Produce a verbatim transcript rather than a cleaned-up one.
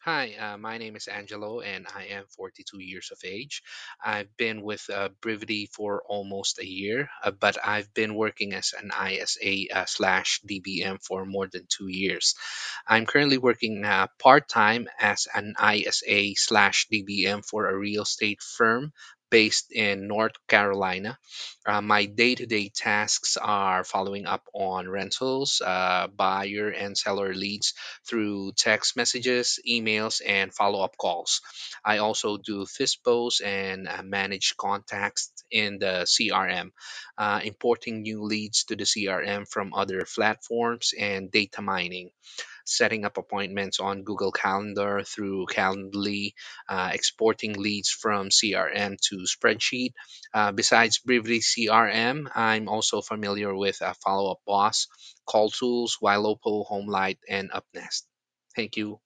Hi, uh, my name is Angelo and I am forty-two years of age. I've been with uh, Brivity for almost a year, uh, but I've been working as an I S A uh, slash D B M for more than two years. I'm currently working uh, part time as an I S A slash D B M for a real estate firm based in North Carolina. Uh, my day to day tasks are following up on rentals, uh, buyer and seller leads through text messages, emails, and follow up calls. I also do FISBOs and uh, manage contacts in the C R M, uh, importing new leads to the C R M from other platforms, and data mining, setting up appointments on Google Calendar through Calendly, uh, exporting leads from C R M to spreadsheet. Uh, besides Brivity C R M, I'm also familiar with uh, Follow Up Boss, Call Tools, Ylopo, Homelight, and Upnest. Thank you.